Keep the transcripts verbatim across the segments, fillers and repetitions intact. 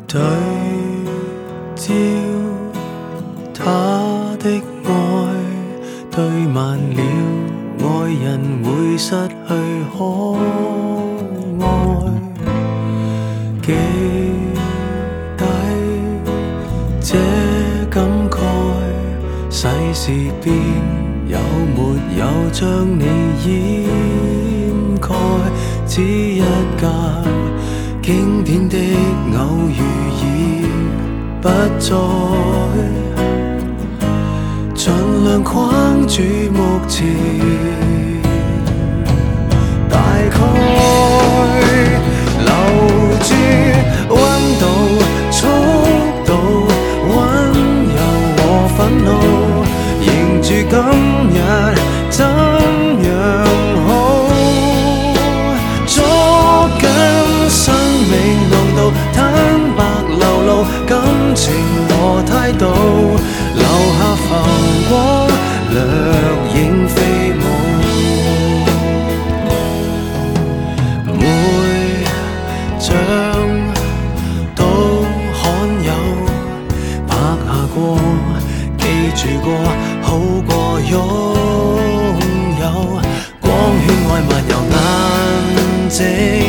對焦他的愛，對慢了，愛人會失去可愛。記低這感慨，世事變，有沒有將你掩蓋？只一架經典的偶遇已不再，盡量框住目前。大概留住溫度、速度、溫柔和憤怒，迎住今日怎樣好？捉緊生命濃度，坦白流露感情和態度，留下浮光，掠影飛舞。像都罕有，拍下過，記住過，好過擁有。光圈外漫遊眼睛，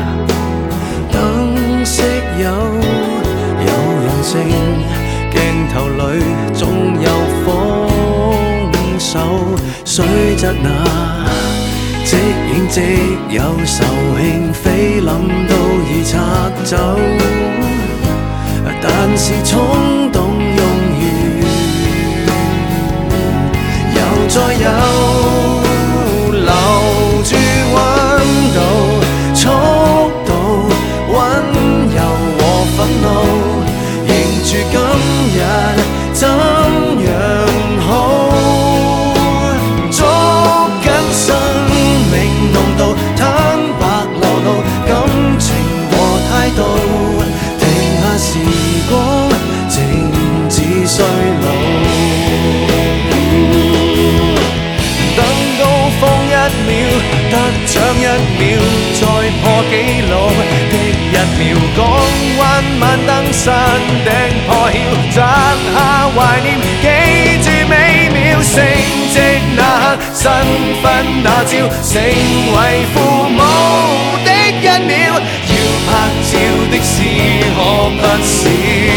燈飾有有人性，鏡頭裏總有豐收，雖則那即影即有仇興，菲林都已拆走，但是衝動用完，又再有留住溫度、速度、溫柔和憤怒，迎住今日怎樣好？坦白流露感情和態度，停下時光，靜止衰老。等高峰一秒，得獎一秒，再破紀錄的一秒，港灣晚燈山頂破曉，摘下懷念，記住美妙成績那刻，身份那照，成為父母的一秒，要拍照的事可不少。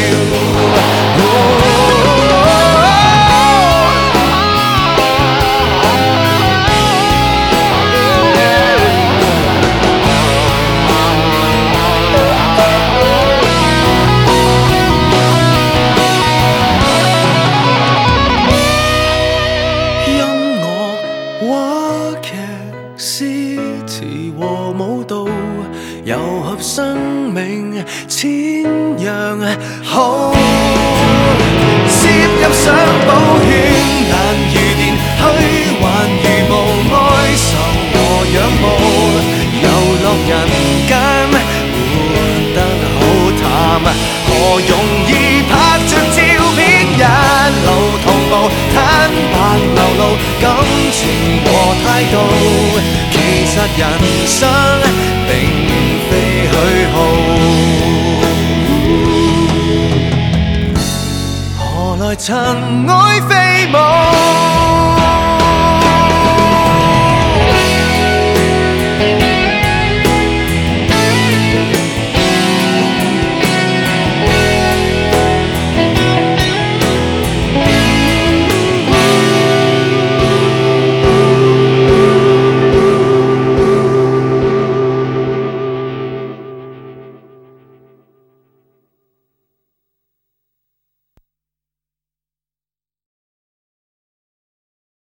糅合生命千樣好，攝入相簿圈，但如電虛幻如無哀愁和仰慕，遊樂人間活得好淡，何容易拍着照片一路同步，坦白流露感情和態度，其實人生並非虛耗，何來塵埃飛舞？